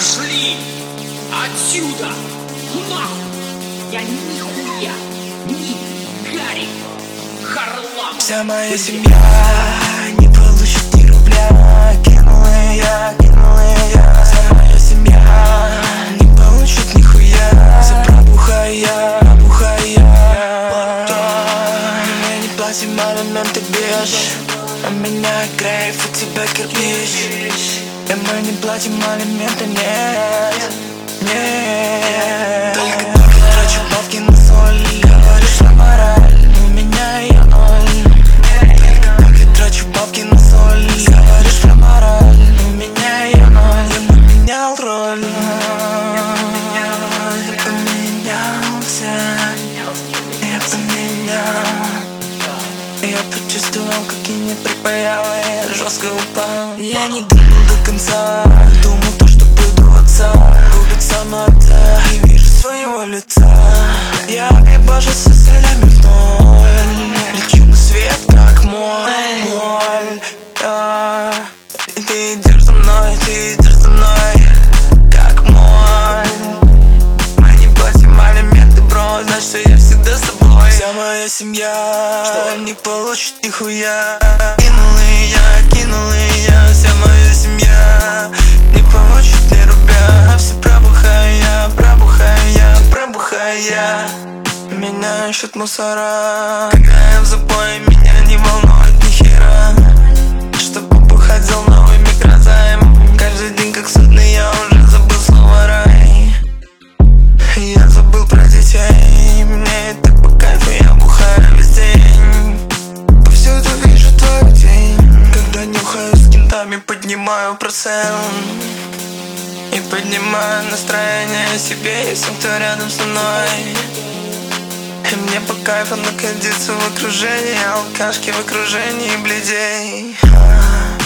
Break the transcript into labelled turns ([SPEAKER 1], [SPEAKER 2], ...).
[SPEAKER 1] Пошли отсюда! Нахуй! Я нихуя не Гарик Харламов.
[SPEAKER 2] Вся моя семья не получит ни рубля. Кинул я. Вся моя семья не получит нихуя. За пробухая. Мне не платим алименты, бежь. У меня грейп, у тебя кирпич. И мы не платим алименты, нет. Только трачу бабки на соль. Говоришь, на мораль, у меня ее ноль. Только трачу бабки на соль. Говоришь, про мораль, у меня ее ноль. Я поменял роль. Я поменялся. Я поменял. Я почувствовал, как и не припаял. Я жестко упал. Я не думал до конца. Думал то, что буду отца. Губит самота. Не вижу своего лица. Я ебашусь с солями в ноль. Лечу на свет, как моль. И ты идешь за мной, как моль. Мы не платим алименты, бро. Знаешь, что я всегда с тобой. Вся моя семья не получит нихуя. Кинул я. Вся моя семья не получит ни рубля. Все пробухая. Меня ищут мусора. Когда я в запое, меня не волнует ни хера. Чтобы бухать, взял новый микрозайм. Каждый день как судный, я уже забыл слово рай. Я забыл про детей. Мне это по кайфу, я бухаю весь день. Повсюду вижу твой день. Когда нюхаю с кентами, поднимаю процент. И поднимаю настроение себе и всем, кто рядом со мной. И мне по кайфу находиться в окружении алкашки, в окружении бледей.